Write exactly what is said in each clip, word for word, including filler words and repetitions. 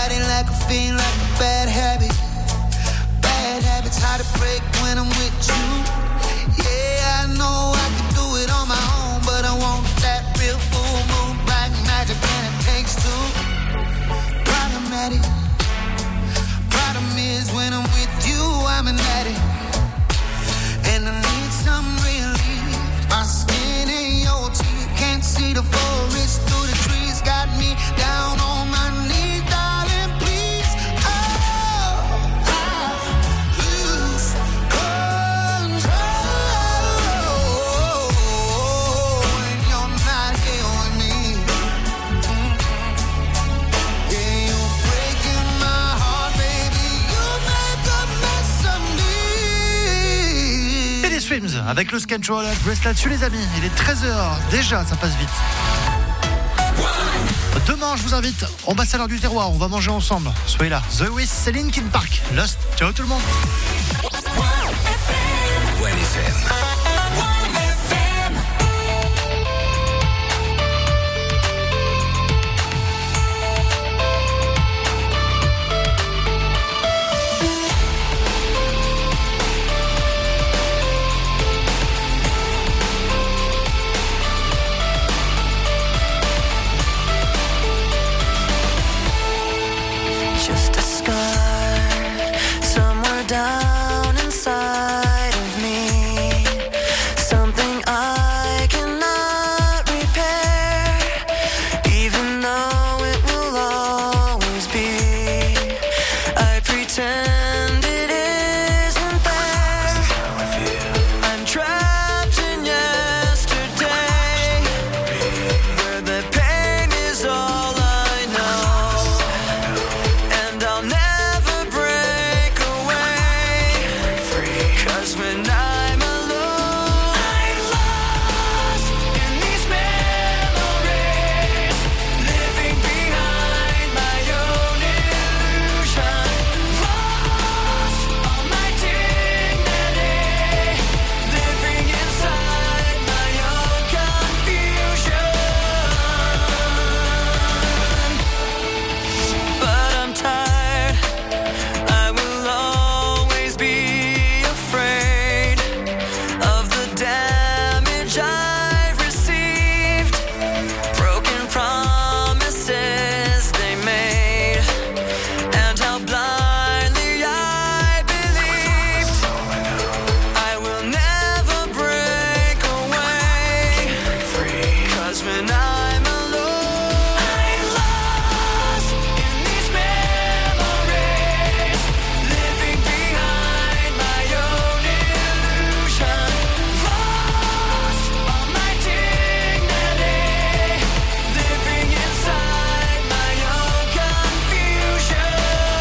body like a fiend, like a bad habit. Bad habits hard to break when I'm with you. Yeah, I know I can do it on my own, but I want that real full moon, black magic, and it takes two. Problematic. Problem is when I'm with you, I'm an addict, and I need some relief. My skin ain't your teeth, can't see the forest through the trees. Got me down on my knees, darling, please. Oh, I lose control when you're not here with me. Mm-hmm. Yeah, you're breaking my heart, baby. You make a mess of me. Et les Swims avec le Control. Reste là-dessus les amis, il est treize heures déjà, ça passe vite. Demain je vous invite au Ambassadeur du Terroir, on va manger ensemble, soyez là. The Wiz, c'est Linkin Park, Lost, ciao tout le monde. one F M. Just a scar somewhere down inside of me, something I cannot repair, even though it will always be. I pretend it isn't there. I'm trapped in yesterday, where the pain is all I know, and I'll never break away. 'Cause when I'm alone, I'm lost in these memories, living behind my own illusion. Lost all my dignity, living inside my own confusion. But I'm tired, I will always be afraid of the damage I've received, broken promises they made, and how blindly I believed. I will never break away, 'cause when I'm alone, I'm lost in these memories, living behind my own illusion. Lost all my dignity, living inside my own confusion.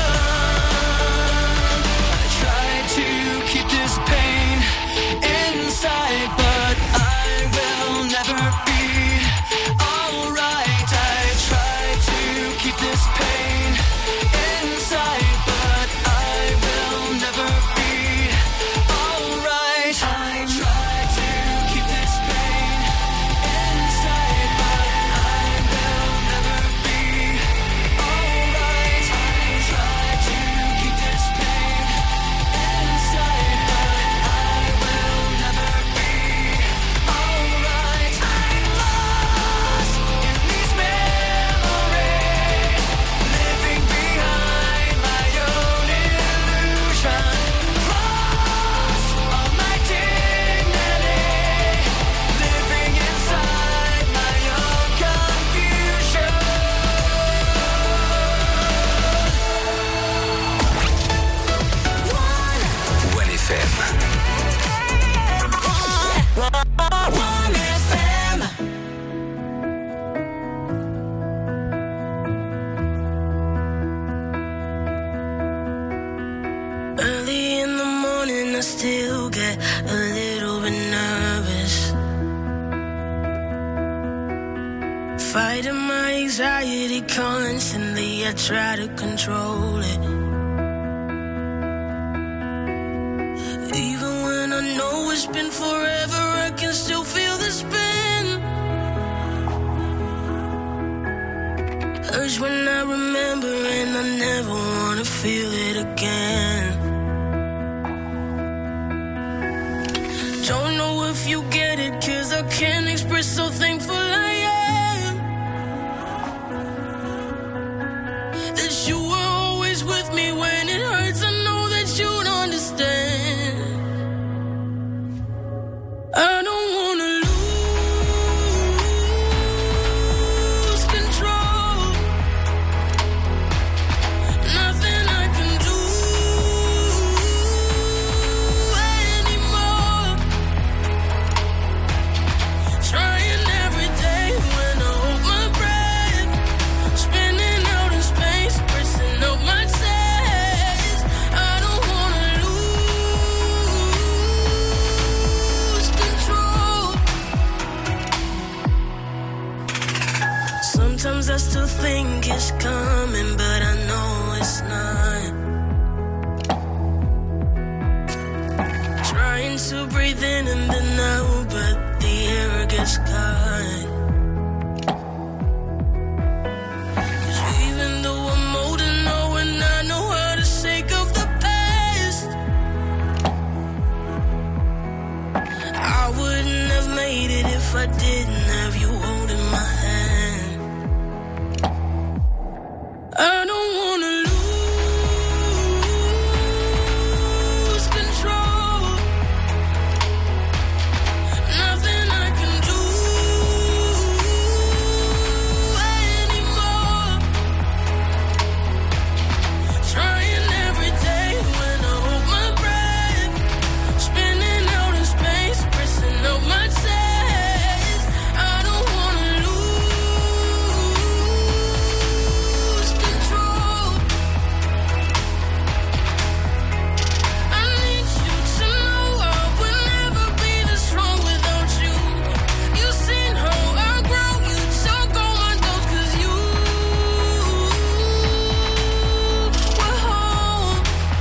I tried to keep this pain inside, but I will never be alright. I tried to keep this pain inside, but I will never be alright. I tried to keep this pain inside, but I will never be alright. I tried to keep this pain inside, but I will never be alright. I'm lost in these memories, living behind my own illusion. Lost all my dignity, living inside my own confusion. one F M. one F M. Early in the morning, I still get a little bit nervous, fighting my anxiety constantly. I try to control it, even when I know it's been forever. I can still feel the spin. Hurts when I remember, and I feel it again. Don't know if you get it, cause I can't express so thankful I am that you were always with me when it hurts. I know that you'd understand. I don't wanna lose control. Nothing I can do anymore. Trying every day when I hold my breath, spinning out in space, pressing up my chest. I don't wanna lose control. Sometimes I still think it's coming, but I know it's not. Trying to breathe in and then out, but the air gets caught. 'Cause even though I'm older now and I know how to shake off the past, I wouldn't have made it if I didn't have you holding my hand. I don't wanna lose control. Nothing I can do anymore. Trying every day when I hold my breath, spinning out in space, pressing up my chest. I don't wanna lose control. I need you to know I would never be this strong without you. You've seen how I grow, you took all my doubts 'cause you were home.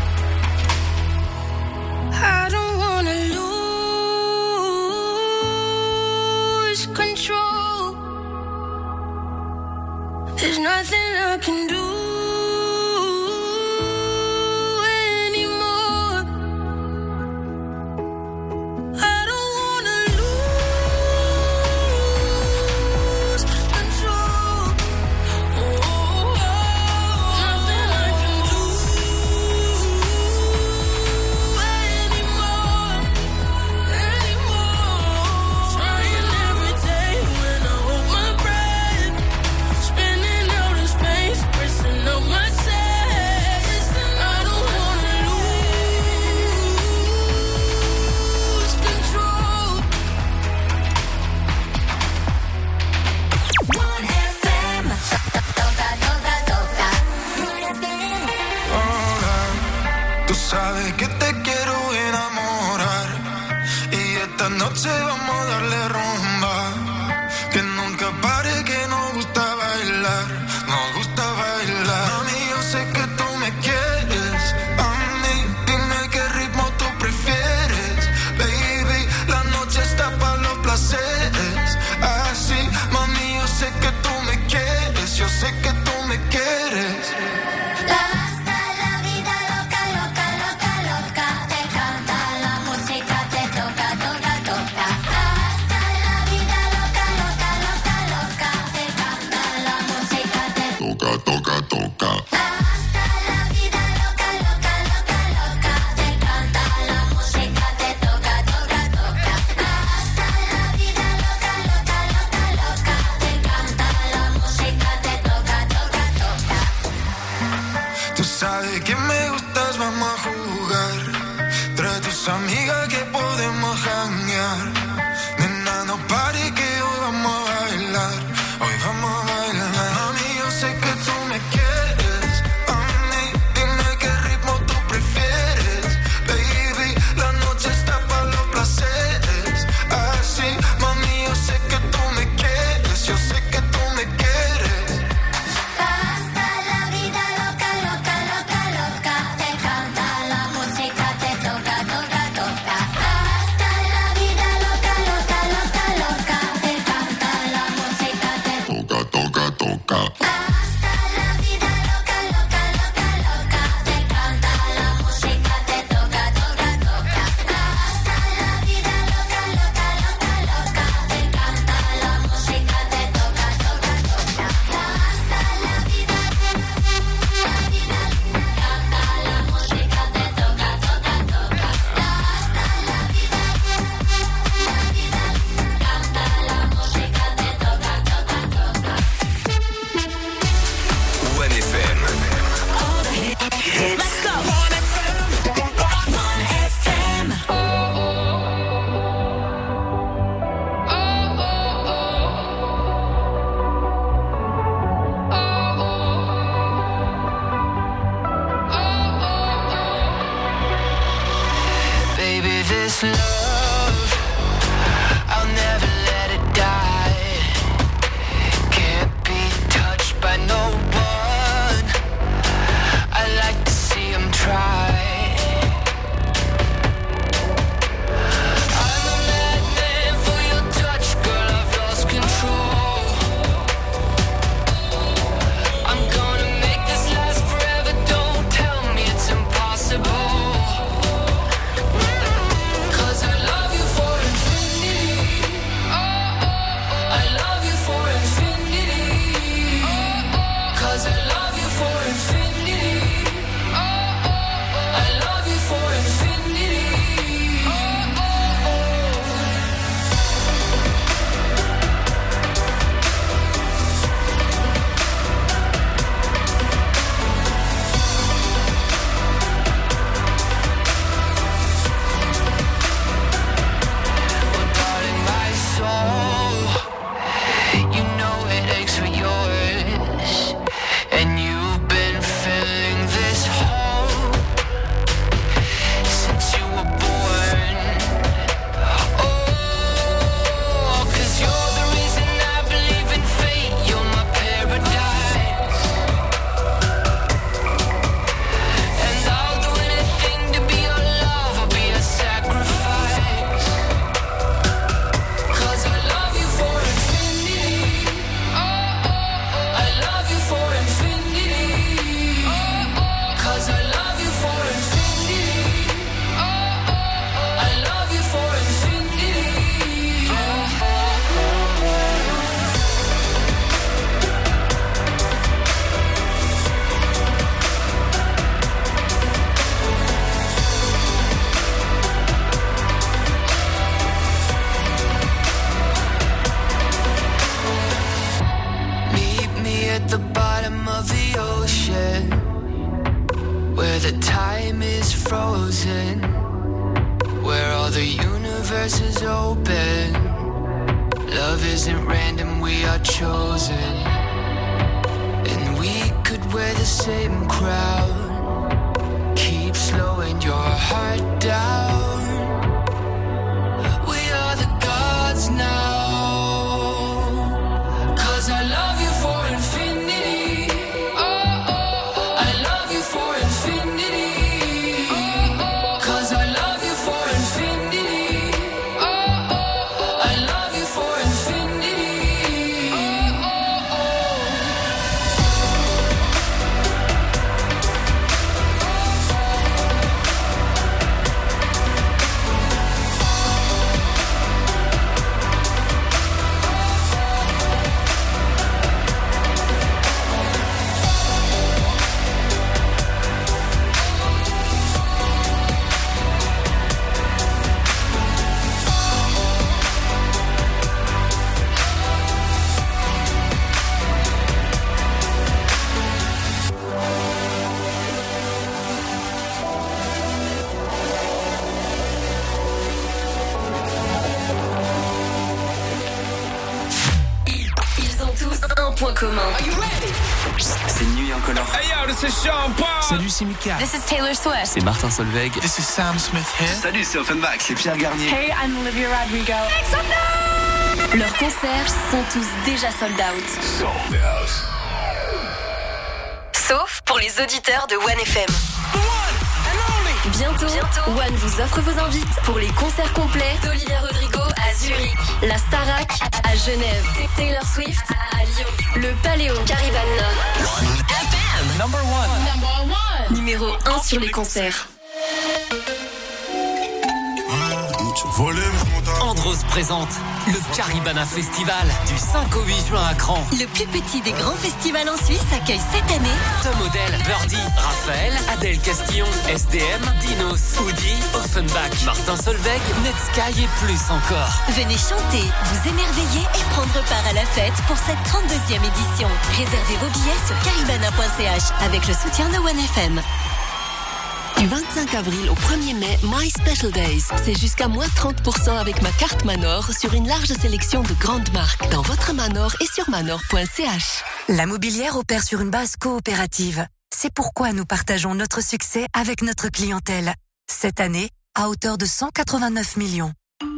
I don't wanna lose control. There's nothing I can do anymore. I don't wanna lose control. Oh, nothing I can do anymore, anymore. Trying every day when I hold my breath, spinning out in space, pressing up my chest. I don't wanna lose control. One F M. Toca, toca, toca. One F M. Tú sabes que te quiero enamorar y esta noche vamos a darle rumba. Que nunca pare, que nos gusta bailar, nos gusta bailar. Mami, yo sé que tú me quieres, a mí dime qué ritmo tú prefieres. Baby, la noche está para los placeres. Así, mami, yo sé que tú me quieres, yo sé que tú me quieres. Hasta la vida loca, loca, loca, loca. Te canta la música, te toca, toca, toca. Hasta la vida loca, loca, loca, loca. Te canta la música, te Toca, toca, toca. Hasta la vida loca, loca, loca, loca. Te canta la música, te toca, toca, toca. Hasta la vida loca, loca, loca, loca. Te canta la música, te toca, toca, toca. Tú sabes que me gustas, vamos a jugar. Trae tus amigas que podemos janguear. Nena, no pare que hoy vamos a bailar. Hoy vamos a bailar. Mami, yo sé que tú me quieres. A mí, dime qué ritmo tú prefieres. Baby, la noche está para los placeres. Así, mami, yo sé que tú me quieres. Yo sé que tú me quieres. Hasta la vida loca, loca, loca, loca. Te canta la música, te toca, toca, toca. Hasta la vida loca. this love, I'll never let it die. Can't be touched by no one. I like to see him try. I'm a madman for your touch, girl, I've lost control. I'm gonna make this last forever, don't tell me it's impossible. Cause I love you for infinity. I love you for infinity. Cause I love you for infinity. I love you for infinity. Well, darling, my soul, you know it aches for yours, and you've been filling this hole since you were born. Oh, 'cause you're the reason I believe in fate. You're my paradise, and I'll do anything to be your love. I'll be a sacrifice. 'Cause I love you for infinity. I love you for infinity. 'Cause I love you for infinity. I love you for infinity. Meet me at the bottom of the ocean, where the time is frozen, where all the universe is open. Love isn't random, we are chosen. And we could wear the same crown, keep slowing your heart down. We are the gods now. 'Cause I love you for infinity. I love you for infinity. 'Cause I love you for infinity. I love you for infinity. Ils ont tous un point commun. C'est Nuit Incolore. Hey yo, this is Sean Paul. Salut, c'est Mika. This is Taylor Swift. C'est Martin Solveig. This is Sam Smith here. Salut, c'est Offenbach, c'est Pierre Garnier. Hey, I'm Olivia Rodrigo. Leurs concerts sont tous déjà sold out. Sauf pour les auditeurs de One F M. Bientôt, Bientôt, One vous offre vos invites pour les concerts complets d'Olivia Rodrigo à Zurich, la Starac à Genève, Taylor Swift à Lyon, le Paléo Caribana. F M Number one. Number one. Numéro un sur les concerts. Andros présente le Caribana Festival du cinq au huit juin à Cran. Le plus petit des grands festivals en Suisse accueille cette année Tom Odell, Birdie, Raphaël, Adèle Castillon, S D M, Dinos, Hoodie, Offenbach, Martin Solveig, Netsky et plus encore. Venez chanter, vous émerveiller et prendre part à la fête pour cette trente-deuxième édition. Réservez vos billets sur caribana point c h avec le soutien de One F M. Du vingt-cinq avril au premier mai, My Special Days. C'est jusqu'à moins trente pour cent avec ma carte Manor sur une large sélection de grandes marques dans votre Manor et sur manor point c h. La Mobilière opère sur une base coopérative. C'est pourquoi nous partageons notre succès avec notre clientèle. Cette année, à hauteur de cent quatre-vingt-neuf millions.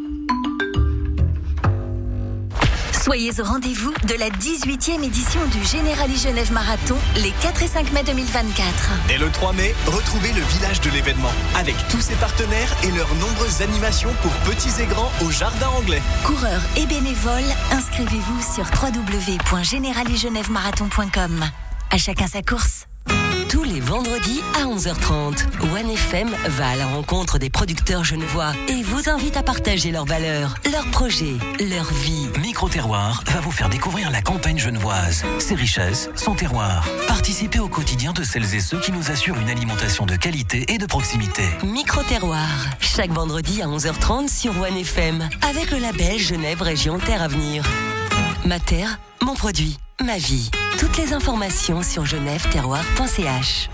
Soyez au rendez-vous de la dix-huitième édition du Generali Genève Marathon les quatre et cinq mai deux mille vingt-quatre. Et le trois mai, retrouvez le village de l'événement avec tous ses partenaires et leurs nombreuses animations pour petits et grands au Jardin Anglais. Coureurs et bénévoles, inscrivez-vous sur w w w point generali genève marathon point com. À chacun sa course. Tous les vendredis à onze heures trente, One F M va à la rencontre des producteurs genevois et vous invite à partager leurs valeurs, leurs projets, leur vie. Micro-terroir va vous faire découvrir la campagne genevoise, ses richesses, son terroir. Participez au quotidien de celles et ceux qui nous assurent une alimentation de qualité et de proximité. Micro-terroir, chaque vendredi à onze heures trente sur One F M, avec le label Genève Région Terre Avenir. Ma terre, mon produit, ma vie. Toutes les informations sur genève terroir point c h.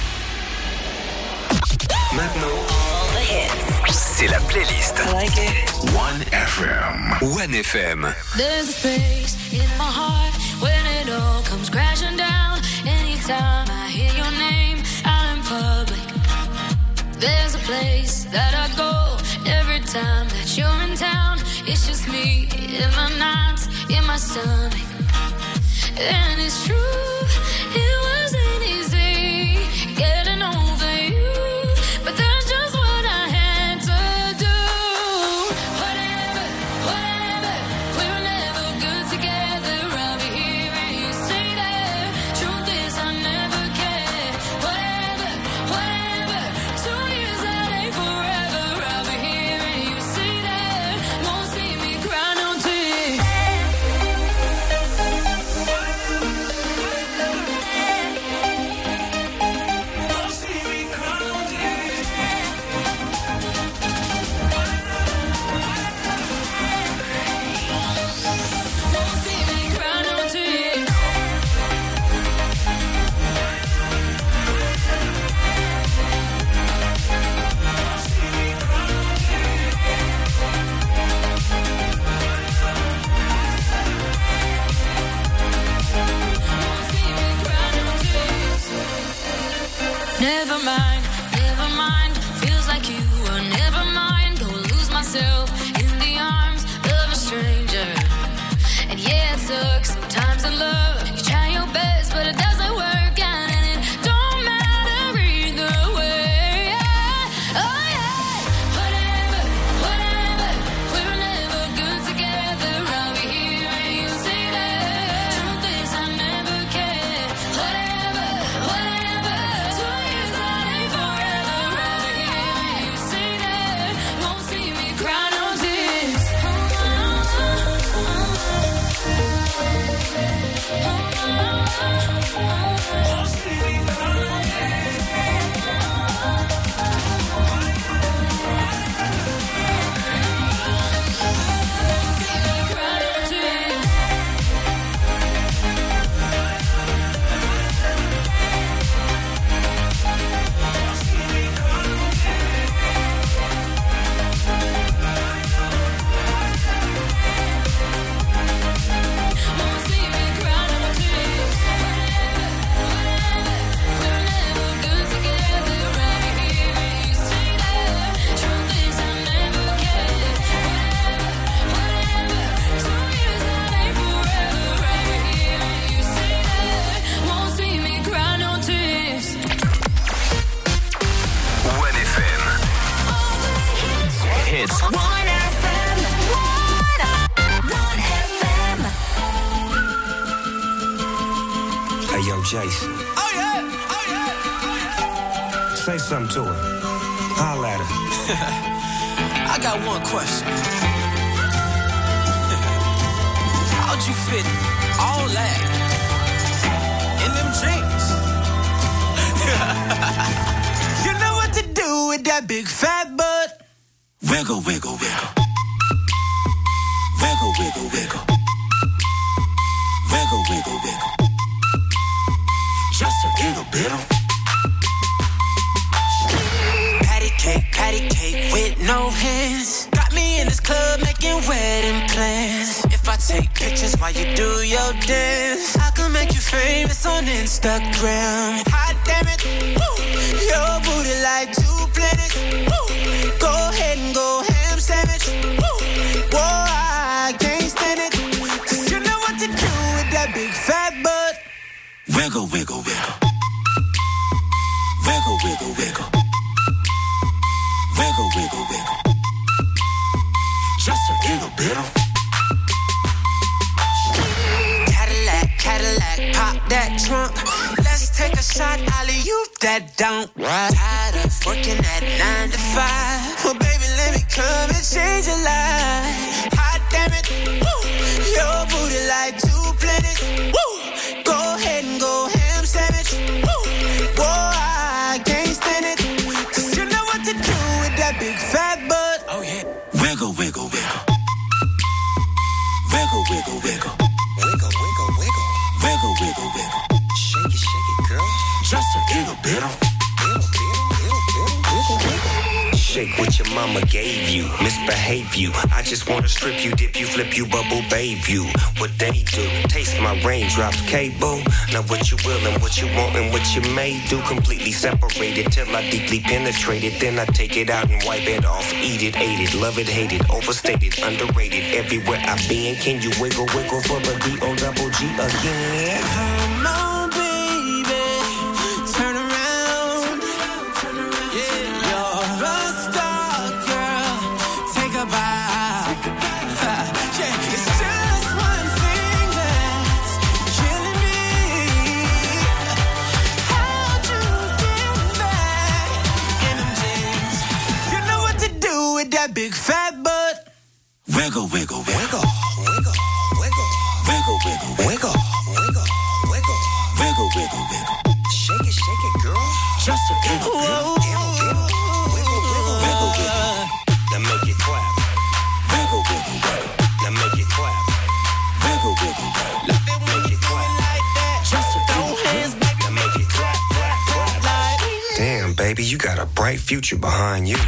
Maintenant, c'est la playlist like One F M. One F M. There's a space in my heart when it all comes crashing down. Anytime I hear your name out in public, there's a place that I go every time that you're in town. It's just me in my nights, in my stomach. And it's true, it wasn't easy getting over you, but that's just what I had to do. Whatever, whatever, we were never good together. I'll be here and you say that. Truth is I never cared. Whatever, whatever, two years that ain't forever. I'll be here and you say that. Won't see me cry no tears. Never mind, never mind. Feels like you were never mine. Go lose myself in the arms of a stranger. And yeah, it sucks sometimes in love. You try your best, but it doesn't work out, and it don't matter either way. Yeah. Oh yeah, whatever, whatever. We were never good together. I'll be here and you say that. Truth is I never cared. Whatever, whatever. Two years that ain't forever. I'll be here and you say that. Won't see me cry no tears. Hey, yo, Jason. Oh, yeah. Oh, yeah. Say something to her. Holla at her. I got one question. How'd you fit all that in them jeans? You know what to do with that big fat butt. Wiggle, wiggle, wiggle. Wiggle, wiggle, wiggle. Wiggle, wiggle, wiggle. Just a little bit of patty cake, patty cake with no hands. Got me in this club making wedding plans. If I take pictures while you do your dance, I can make you famous on Instagram. Hot damn it, woo. Your booty like two planets. Woo. Go Wiggle, wiggle, wiggle. Wiggle, wiggle, wiggle. Wiggle, wiggle, wiggle. Just a little bit. Cadillac, Cadillac, pop that trunk. Let's take a shot, alley, you that don't. Tired of working at nine to five. Well, baby, let me come and change your life. Hot damn it, woo. Your booty like two planets. Woo. Go ahead and go ham sandwich. Woo. Whoa, I can't stand it. Cause you know what to do with that big fat butt. Oh yeah. Wiggle, wiggle, wiggle. Wiggle, wiggle, wiggle. Wiggle, wiggle, wiggle. Wiggle, wiggle, wiggle. Shake it, shake it, girl. Just a little bit. Little, little, little, little, wiggle, wiggle. Shake what your mama gave you, misbehave you. I just wanna strip you, dip you, flip you, bubble babe you. What they do, taste my raindrops, cable. Now what you will and what you want and what you may do. Completely separated till I deeply penetrate it. Then I take it out and wipe it off. Eat it, ate it, love it, hate it. Overstated, underrated. Everywhere I've been, can you wiggle, wiggle for the D O double G again? Come on, baby, turn around. That big fat butt. Wiggle, wiggle, wiggle. Wiggle, wiggle, wiggle, wiggle, wiggle, wiggle, wiggle, wiggle, wiggle, wiggle. Shake it, shake it, girl. Just a little bit. Wiggle, wiggle, wiggle, wiggle. Now make it clap. Wiggle, wiggle, wiggle. Now make it clap. Wiggle, wiggle, wiggle. Love it when you do it like that. Just a throw hands, baby. Now make it clap, clap, clap. Like. Damn, baby, you got a bright future behind you.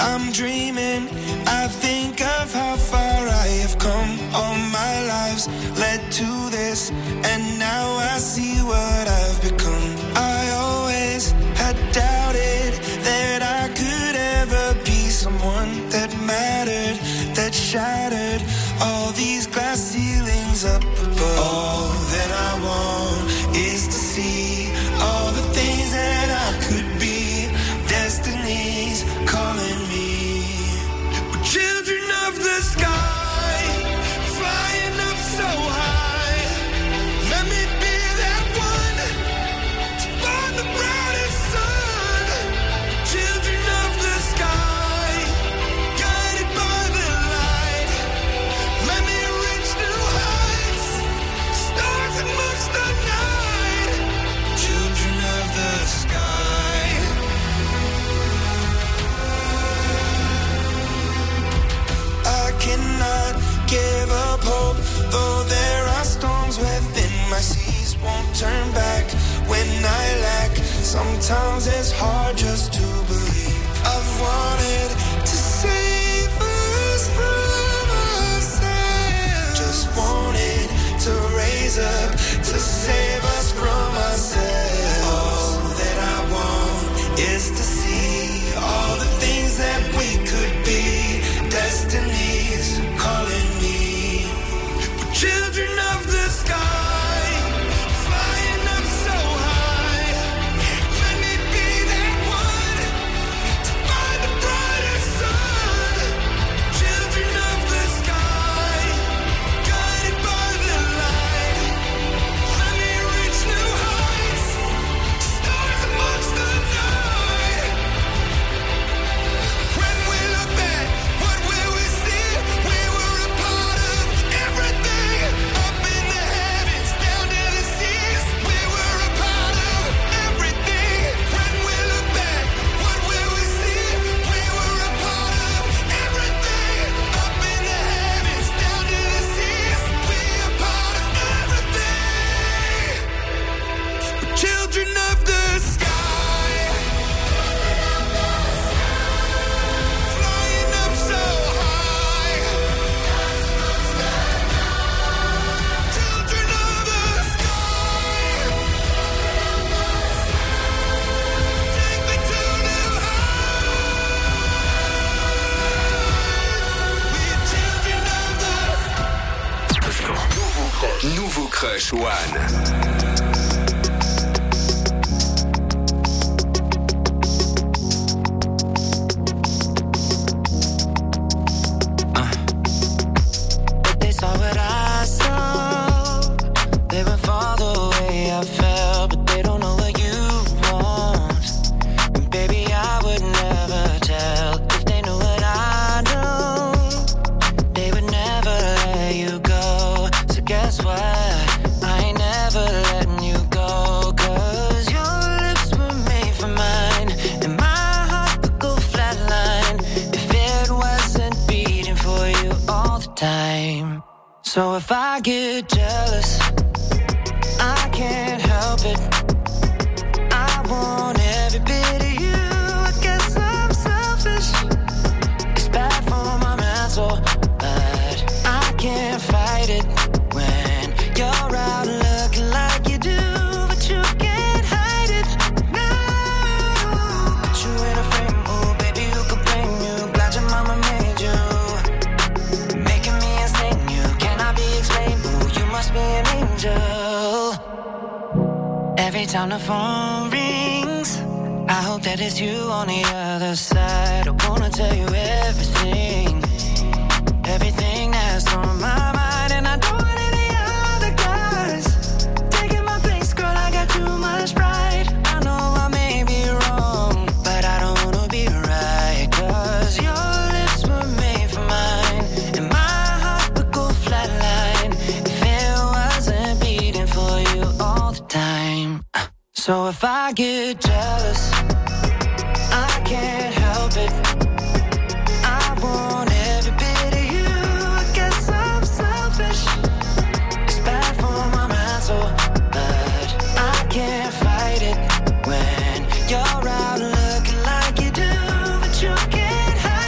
I'm dreaming, I think of how far I have come. All my lives led to this, and now I see what I've become. I always had doubted that I could ever be someone that mattered, that shattered all these glass ceilings up above. All that I want is to see all the things that I could be. Destiny's calling me. We're children of the sky, flying up so high. Let me be that one to find the brightest sun. Children of the sky, guided by the light. Let me reach new heights, stars amongst the night. Children of the sky. I cannot give up hope, though there are storms within my seas. Won't turn back when I lack. Sometimes it's hard just to believe. I've wanted to save us from ourselves. Just wanted to raise up to save us from ourselves. All that I want is to see all the things that we could be. Destiny's calling me. We're children of the sky, flying up so high. Let me be that one to find the brightest sun. Children of the sky, guided by the light. Let me reach new heights, stars amongst the night. When we look back, what will we see? We were a part of everything. Up in the heavens, down to the seas. We were a part of everything. When we look back, what will we see? We were a part of everything. Up in the heavens, down to the seas. We are part of everything. We're children of the sky, flying up so high. Children of the sky, take me to new heights. We're children of the Let's go. Nouveau crush. Nouveau crush one. If they saw what I saw, they would fall the way I felt. But they don't know what you want. And baby, I would never tell. If they knew what I know, they would never let you go. So guess what? I ain't never letting you go. Cause your lips were made for mine, and my heart would go flatline if it wasn't beating for you all the time. So if I get jealous, I can't help it. I want every bit of you. I guess I'm selfish. It's bad for my mental, but I can't fight it when you're out looking like you do, but you can't hide it. No, put you in a frame, oh baby, who could blame you? Glad your mama made you, making me insane. You cannot be explained. Oh, you must be an angel. Every time the phone rings, I hope that it's you on the other side. I wanna tell you everything, everything that's on my mind, and I don't want any other guys taking my place, girl. I got too much pride. I know I may be wrong, but I don't wanna be right. Cause your lips were made for mine, and my heart would go flatline if it wasn't beating for you all the time. So if I get jealous, I can't help it. I want every bit of you. I guess I'm selfish. It's bad for my mental, but I can't fight it when you're out looking like you do, but you can't hide.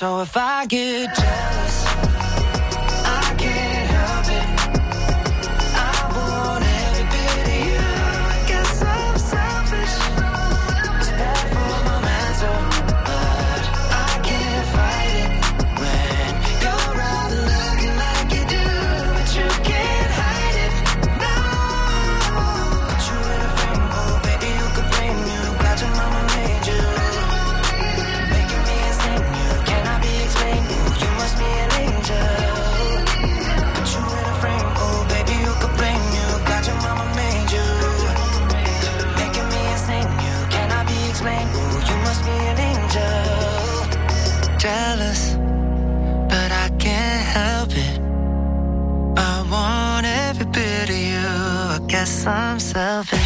So if I get jealous, I can't help it. I want every bit of you. I guess I'm selfish. It's bad for my mental, but I can't fight it when you're out looking like you do, but you can't hide it. No, put you in a frame, oh baby, you could blame you. Glad your mama made you, making me insane. You cannot be explained. Ooh, you must be an angel. Put you in a frame, oh baby, you could blame you. Glad your mama made you, making me insane. You cannot be explained. Ooh, you must be an angel. Jealous, but I can't help it. I want every bit of you. I guess I'm selfish.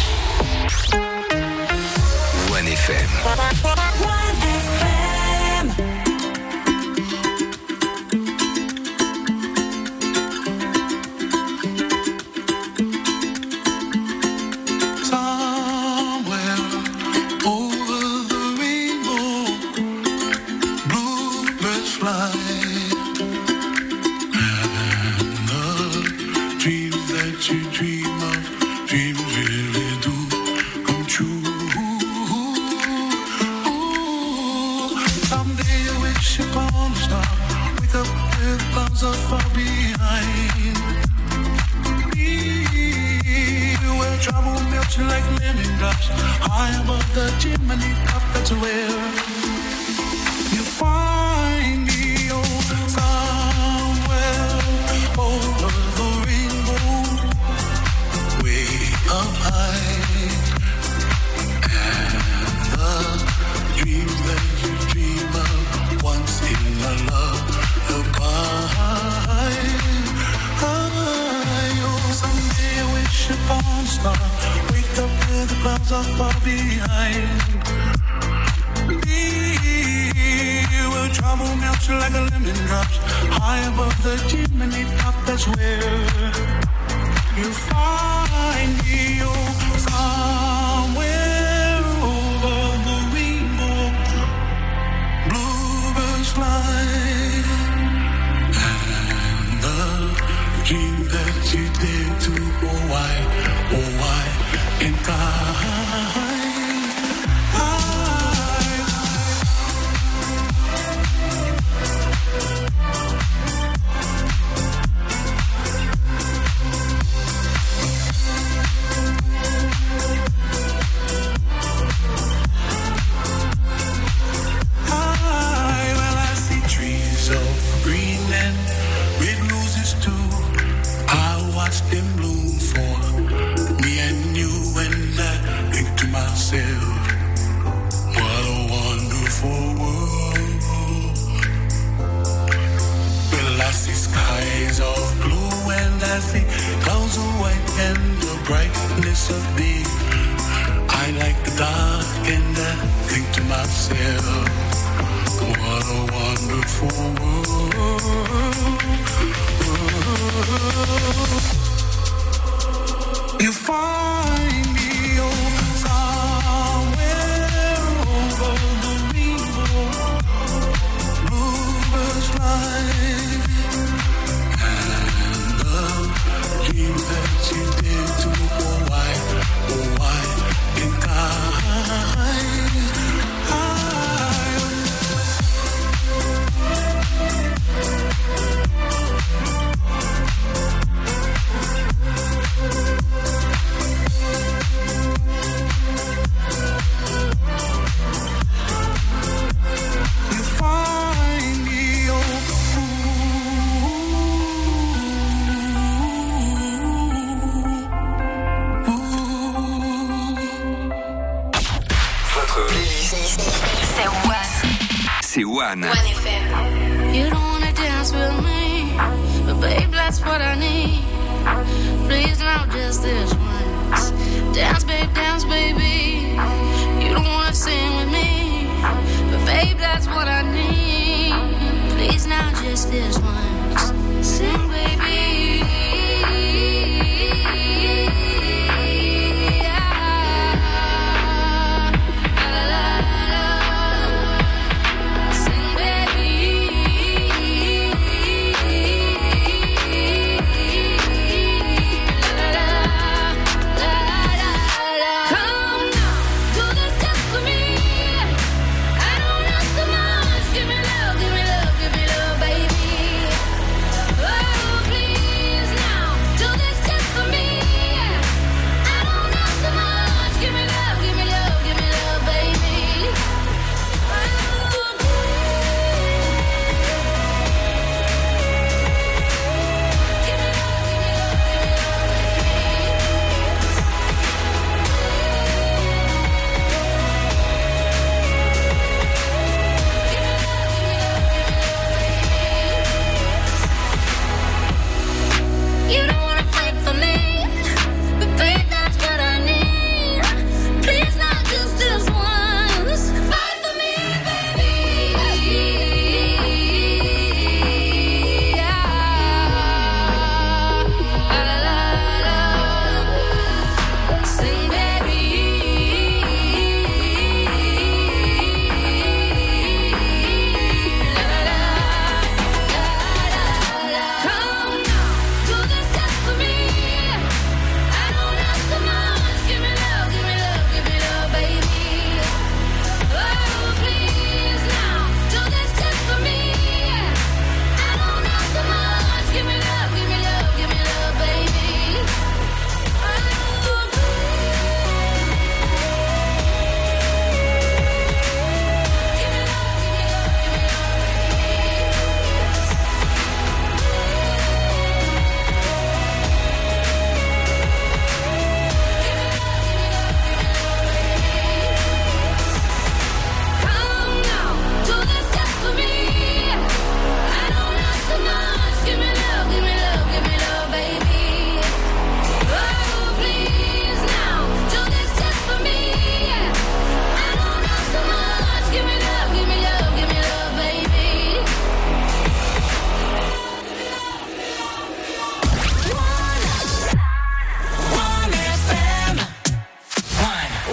one F M. Somewhere over the rainbow, bluebirds fly, and the dreams that you dream of, dreams really do come true. Ooh, someday you wish upon a star, wake up with clouds are far behind. Where trouble melts like lemon drops, high above the chimney top, that's where you find me. Oh, somewhere over the rainbow, way up high, and the dreams that you dream of once in a lullaby. Someday I wish upon a star, wake up where the clouds are far behind. Be where trouble melts like a lemon drops, high above the chimney top, that's where you find me. Oh, somewhere over the rainbow, bluebirds fly, and the dream that you did to, oh why, oh why can't I? Well, I see trees of green and red roses too. I watch them bloom for me and you, and I think to myself, what a wonderful world. Well, I see skies of blue and I see clouds of white and the brightness of day. I like the dark and I think to myself, what a wonderful world. You find me, oh, somewhere over the rainbow, bluebirds fly, and the dream that you did to, oh why, oh why can't I? You find me, oh, Votre playlist, C'est One. c'est One. One F M. You don't wanna dance with me, but babe, that's what I need. Please, not just this once. Dance, babe, dance, baby. You don't wanna sing with me, but babe, that's what I need. Please, not just this once. Sing, baby. La, la, la, la. Sing, baby.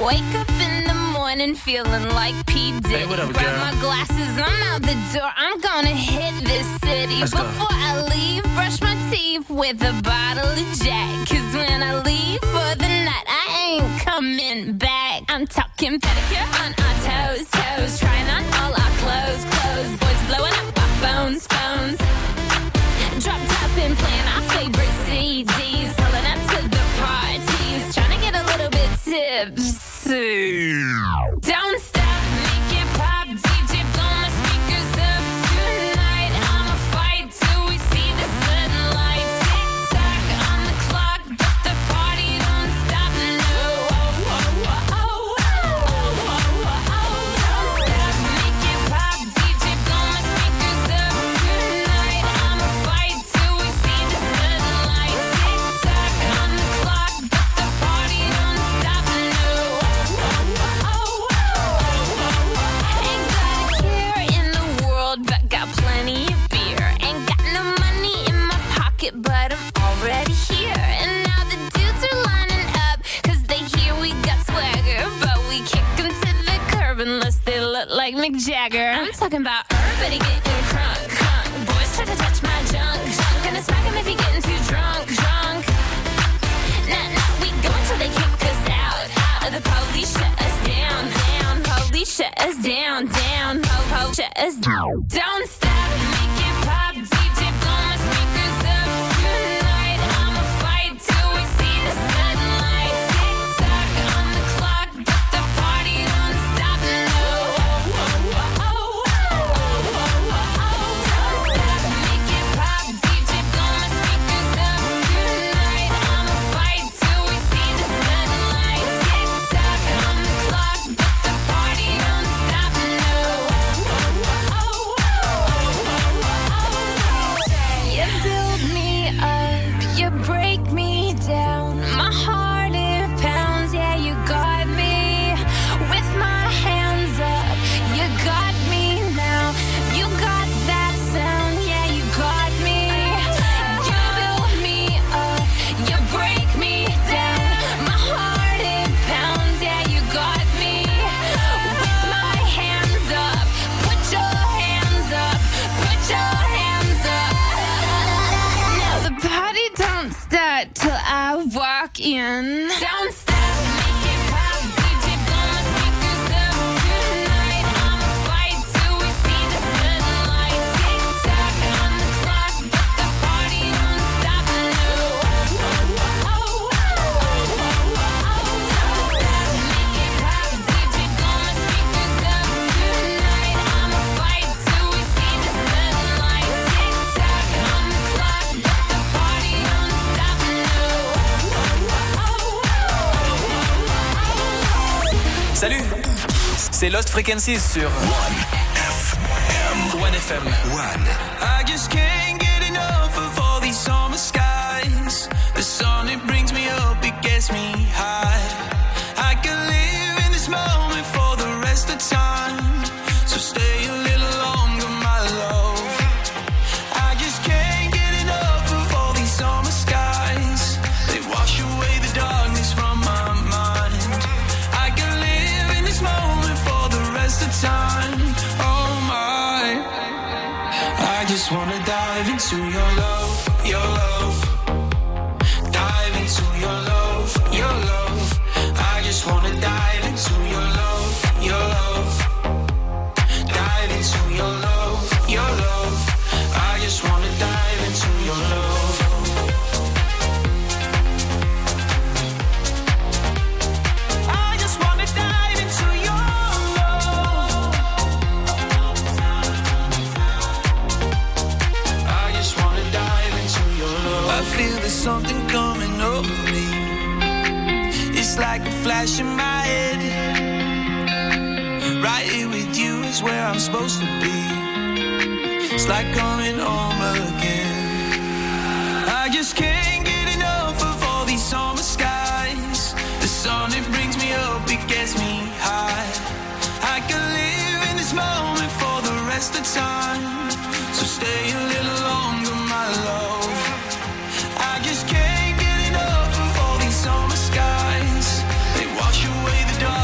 Wake up in the morning feeling like P. Diddy. Hey, what up, Grab girl? my glasses, I'm out the door. I'm gonna hit this city. Let's go. Before I leave, brush my teeth with a bottle of Jack. Cause when I leave for the night, I ain't coming back. I'm talking pedicure on our toes, toes. Trying on all our clothes, clothes. Boys blowing up our phones, phones. Drop top and playing our favorite C Ds. Pulling up to the parties. Trying to get a little bit tipsy. Don't stop, make it pop. D J blow my speakers up tonight. I'ma fight till we see the sunlight. Tick tock on the clock, but the party don't stop. No, oh, oh, oh, oh, oh, oh, oh, oh. Don't stop, make it pop. D J blow my speakers up tonight. I'ma fight till we see the sunlight. Tick tock on the clock, but the party don't stop. No, oh, oh, oh, oh, oh. Ain't got a care in the world, but got plenty of beer. Ain't got no money in my pocket, but I'm already here. And now the dudes are lining up, cause they hear we got swagger. But we kick them to the curb unless they look like Mick Jagger. I'm talking about everybody getting crunk, crunk. Boys try to touch my junk, junk. Gonna smack him if he getting too drunk, drunk. Nah, nah, we go until they kick us out, out. The police shut us down, down. Police shut us down, down. Po, po, shut us down. Don't stop, make it pop. D J blow my speakers up tonight. I'ma fight till we see the sunlight. Tick tock on the clock, but the party don't stop. No, oh, oh, oh, oh, oh, oh, oh. Don't stop, make it pop. D J blow my speakers up tonight. I'ma fight till we see the sunlight. Tick tock on the clock, but the party don't stop. No, oh, oh, oh, oh, oh. You build me up, you break me down. My heart it pounds, yeah, you got me. With my hands up, you got me now. You got that sound, yeah, you got me. You build me up, you break me down. My heart it pounds, yeah, you got me. With my hands up, put your hands up, put your hands up. Now the party don't start till I walk in. Don't stop, make it pop. D J blow my speakers up tonight. I'ma fight till we see the sunlight. Tick tock on the clock, but the party don't stop. No, oh, oh, oh, oh, oh, oh, oh. Don't stop, make it pop. D J blow my speakers up tonight. I'ma fight till we see the sunlight. Tick tock on the clock, but the party don't stop. No, oh, oh, oh, oh. Salut, c'est Lost Frequencies sur One F M. One F M. One. I just can't get enough of all these summer skies. The sun, it brings me up, it gets me high. I can live in this moment for the rest of time. So stay a little longer, my love. I just can't get enough of all these summer skies. They wash away the darkness from my mind. I can live in this moment for the rest of time. Oh my. I just wanna dive into your love, your love. Dive into your love, your love. I just wanna dive into your love, your love. Dive into your love, your love. I just wanna dive into your love. I just wanna dive into your love. I just wanna dive into your love. I feel there's something coming over me. It's like a flash in my head. Right here with you is where I'm supposed to be. It's like coming home again. I just can't get enough of all these summer skies. The sun, it brings me up, it gets me high. I can live in this moment for the rest of time. So stay a little longer, my love. I just can't get enough of all these summer skies. They wash away the dark.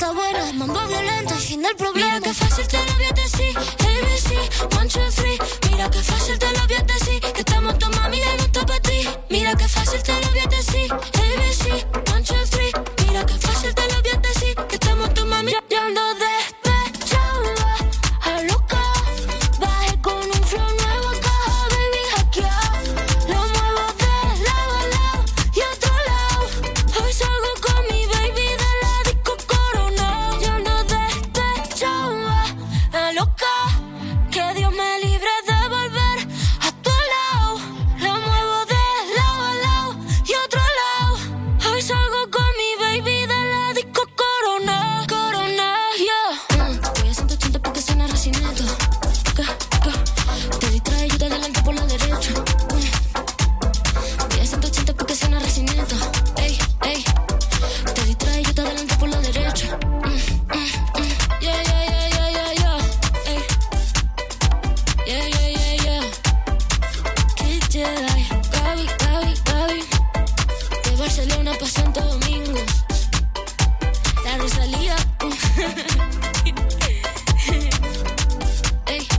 está buena, mambo violento y fin del problema. Mira que fácil te lo voy a decir, A B C, one, two, three. Mira que fácil te lo voy a decir, que estamos tu mami y no está para ti. Mira que fácil te lo voy a decir, A B C, one, two, three. Mira que fácil te lo voy a decir, que estamos tu mami. Yo ando despechada, a loca. Bajé con un flow nuevo, caja, baby, hackeado. Lo muevo de lado a lado y otro lado. Hoy salgo con mi baby de la disco Corona. Yo ando despechada, a loca. Que Dios me libre de volver a tu lado. Lo muevo de lado a lado y otro lado. Hoy salgo con mi baby de la disco Corona. Corona, yeah. Mm, voy a ciento ochenta porque suena recinito. Ca, ca. Te distrae, yo te adelanto por la derecha. Mm. Voy a ciento ochenta porque suena recinito. Ey, ey. Te distrae, yo te adelanto por la derecha. Mm, mm, mm. Yeah, yeah, yeah, yeah, yeah, yeah. Ey. Yeah, yeah, yeah, yeah. Kid Jedi, Gaby, Gaby, Gaby. De Barcelona pa' Santo Domingo. La Rosalía. Ey.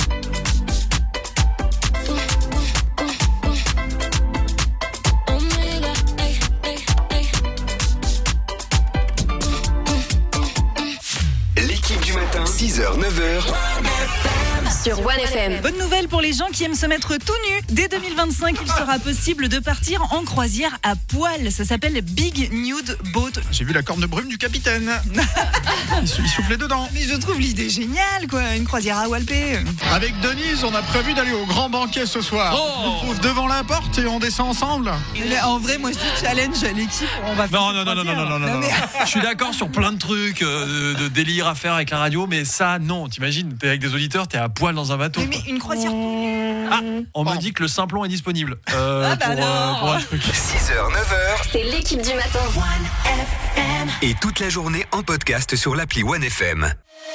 Uh, uh, uh, uh. Omega, ey, ey, ey. L'équipe du matin, six heures, neuf heures. Sur One F M. Bonne nouvelle pour les gens qui aiment se mettre tout nu. Dès deux mille vingt-cinq, il sera possible de partir en croisière à poil. Ça s'appelle Big Nude Boat. J'ai vu la corne de brume du capitaine. il, sou- il soufflait dedans. Mais je trouve l'idée géniale, quoi. Une croisière à Walpé. Avec Denise, on a prévu d'aller au grand banquet ce soir. Oh. On se trouve devant la porte et on descend ensemble. Mais en vrai, moi je dis challenge à l'équipe. On va faire Non, cette non, non, non, non, croisière. non, non, non, mais- non. Je suis d'accord sur plein de trucs, euh, de, de délire à faire avec la radio, mais ça, non. T'imagines, t'es avec des auditeurs, t'es à poil dans un bateau. Mais, mais une croisière. Ah, on me dit que le Simplon est disponible euh, Ah bah pour, euh, alors. pour un truc. six heures, neuf heures. C'est l'équipe du matin. Et toute la journée en podcast sur l'appli One F M.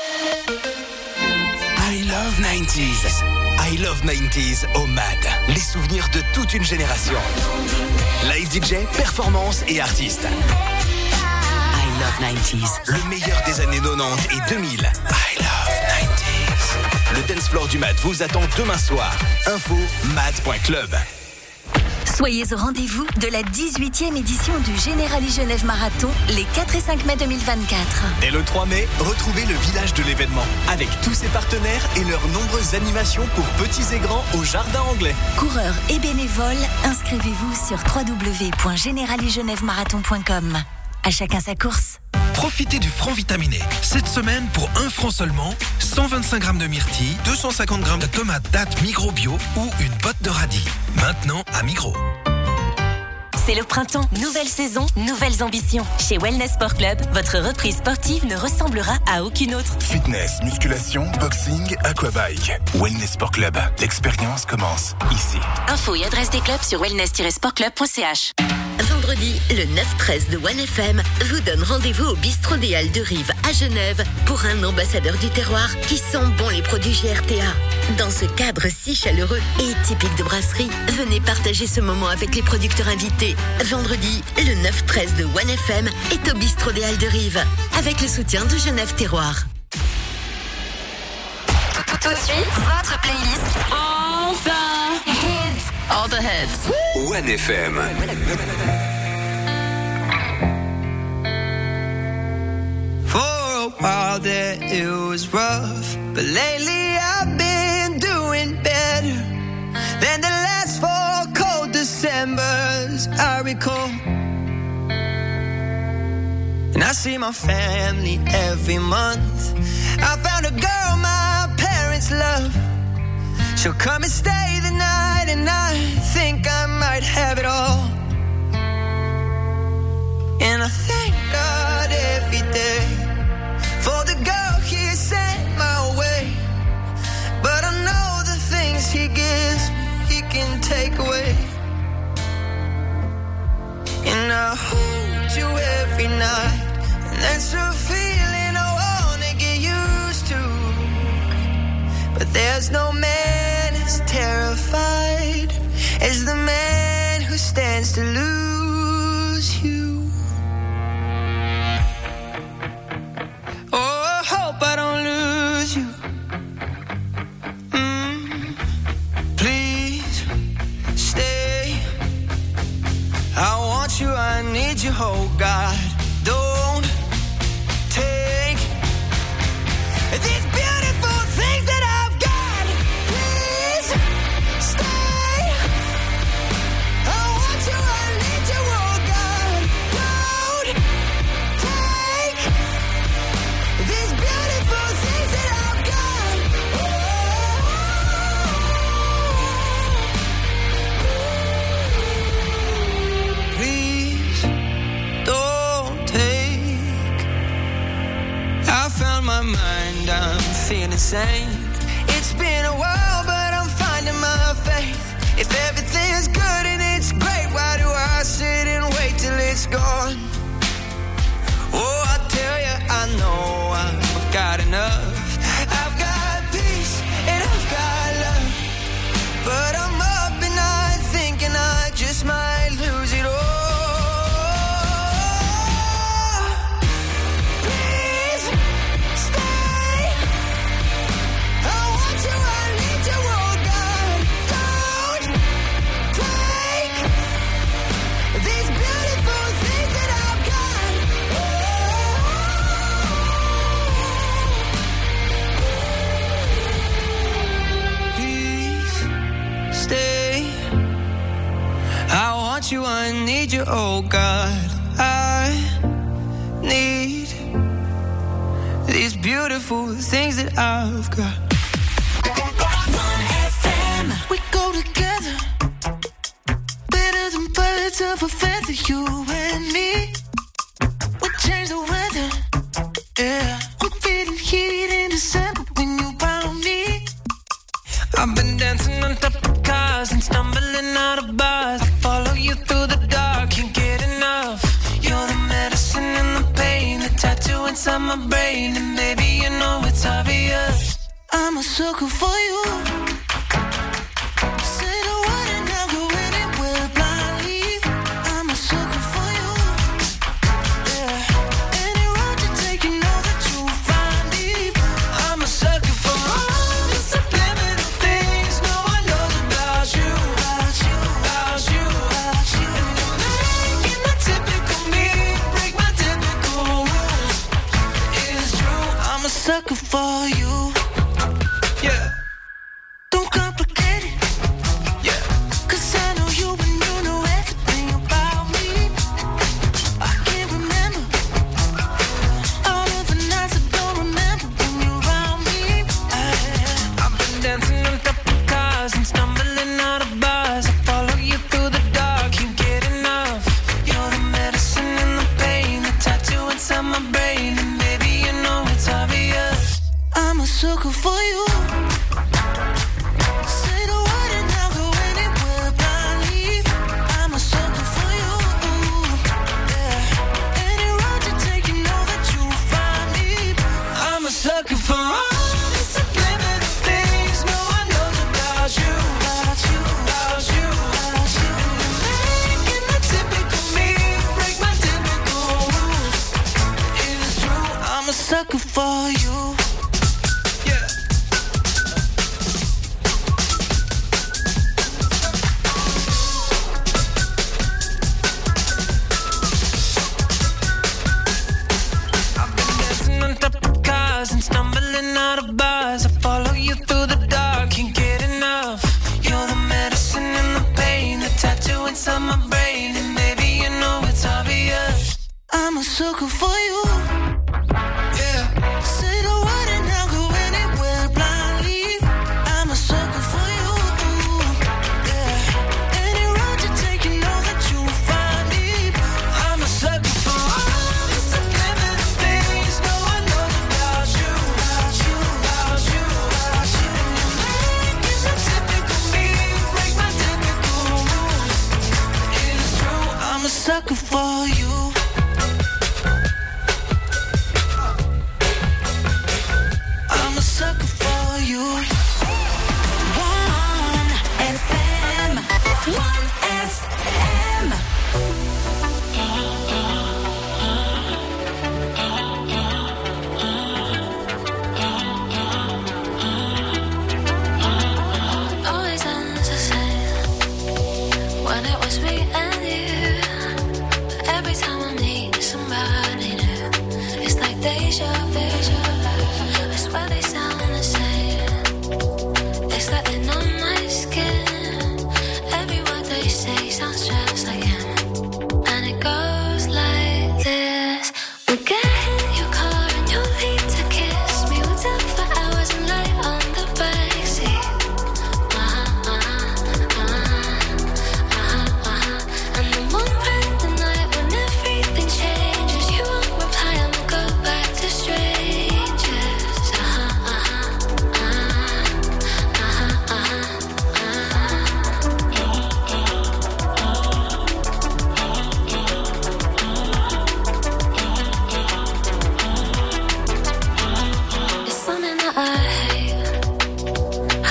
I love nineties. I love nineties au M A D. Les souvenirs de toute une génération. Live D J, performance et artistes. I love nineties. Le meilleur des années quatre-vingt-dix et deux mille. I love nineties. Le dance floor du M A D vous attend demain soir. Info mad point club. Soyez au rendez-vous de la dix-huitième édition du Generali Genève Marathon les quatre et cinq mai deux mille vingt-quatre. Et le trois mai, retrouvez le village de l'événement avec tous ses partenaires et leurs nombreuses animations pour petits et grands au Jardin Anglais. Coureurs et bénévoles, inscrivez-vous sur w w w point generali genève marathon point com. À chacun sa course. Profitez du franc vitaminé. Cette semaine, pour un franc seulement, cent vingt-cinq grammes de myrtille, deux cent cinquante grammes de tomates dattes Migros Bio ou une botte de radis. Maintenant à Migros. C'est le printemps, nouvelle saison, nouvelles ambitions. Chez Wellness Sport Club, votre reprise sportive ne ressemblera à aucune autre. Fitness, musculation, boxing, aquabike. Wellness Sport Club. L'expérience commence ici. Info et adresse des clubs sur wellness tiret sport club point c h. Vendredi, le neuf treize de One F M vous donne rendez-vous au Bistrot des Halles de Rive à Genève pour un ambassadeur du terroir qui sent bon les produits G R T A. Dans ce cadre si chaleureux et typique de brasserie, venez partager ce moment avec les producteurs invités. Vendredi, le neuf treize de One F M est au Bistrot des Halles de Rive avec le soutien de Genève Terroir. Tout de suite, votre playlist. All the hits. All the hits. One F M. For a while there it was rough, but lately I've been doing better than the last four cold Decembers I recall. And I see my family every month. I found a girl my parents love. She'll come and stay the night, and I think I might have it all. And I thank God every day for the girl He sent my way. But I know the things He gives me, He can take away. And I hold you every night, and that's a feeling I wanna get used to. But there's no man as terrified as the man who stands to lose you. oh God, don't take these beautiful things that I've got. Please stay. I want you, I need you, oh God. Don't take these beautiful things that I've got. Please don't take. I found my mind, I'm feeling sane. It's been a while, but I'm finding my faith. If everything's good and it's great, why do I sit and wait till it's gone? Oh, I tell you, I know I've got enough. I've got peace and I've got love, but I'm up and I'm thinking I just might lose it all. Please stay. I want you, I need you, oh God. Don't take these beautiful things that I've got. Please stay. I want you, I need you, oh God. I need these beautiful things that I've got. We go together, better than birds of a feather, you and me. We change the weather, yeah. I'm feeling heat in December when you found me. I've been dancing on top of cars and stumbling out of bars. I follow you through the dark, can't get enough. You're the medicine and the pain, the tattoo inside my brain, and baby, you know it's obvious. I'm a sucker for you. Say the word and I'll go anywhere blindly. I'm a sucker for you. Yeah. Any road you take, you know that you'll find me. I'm a sucker for all the subliminal things no one knows about you. About you, about you, about you. Making the typical me break my typical rules. It's true, I'm a sucker for you. Yeah. Don't complicate it. Yeah. 'Cause I know you and you know everything about me. I can't remember all of the nights I don't remember when you're around me. I, I've been dancing on top of cars and stumbling out of bars. I follow you through the dark, can't get enough. You're the medicine and the pain, the tattoo inside my brain, and baby, you know it's obvious. I'm a sucker for you. Say the word and I'll go anywhere blindly. I'm a sucker for you. Yeah. Any road you take, you know that you'll find me. I'm a sucker for all the subliminal things no one knows about you. About you, about you, about you. Making the typical me break my typical rules. It's true, I'm a sucker for you. Yeah. I've been dancing on top of cars and stumbling out of bars. I follow you through the dark, can't get enough. You're the medicine and the pain, the tattoo inside my brain, and baby, you know it's obvious. I'm a sucker for you. Yeah. Say the word and I'll go anywhere blindly. I'm a sucker for you. Yeah. Any road you take, you know that you'll find me. I'm a sucker for all the subliminal things no one knows about you. About you, about you, about you. Making the typical me break my typical rules. It's true, I'm a sucker for you.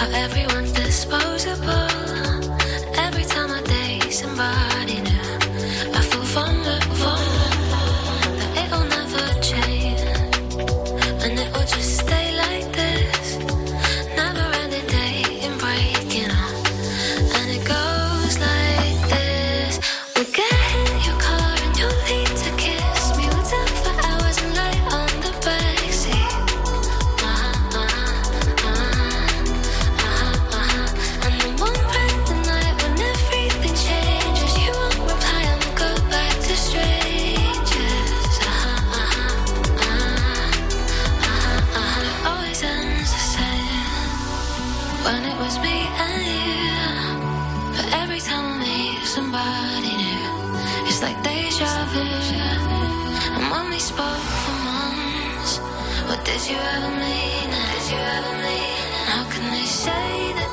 how everyone's disposable. Every time I date somebody new, I feel vulnerable. That it'll never change, and it will just stay like this. Never ending day and breaking up, and it goes like this. We'll get in your car and you'll need to kiss me. We'll talk for hours and lay on the backseat. Uh-huh, uh-huh, uh-huh, uh-huh. And then one random night when everything changes, you won't reply and we'll go back to strangers. Uh-huh, uh-huh, uh-huh, uh-huh, uh-huh. Always ends the same when it was me and you. But every time I meet somebody new, it's like deja vu. And when we spoke for months, what did you ever mean? Did you ever mean? How can they say that?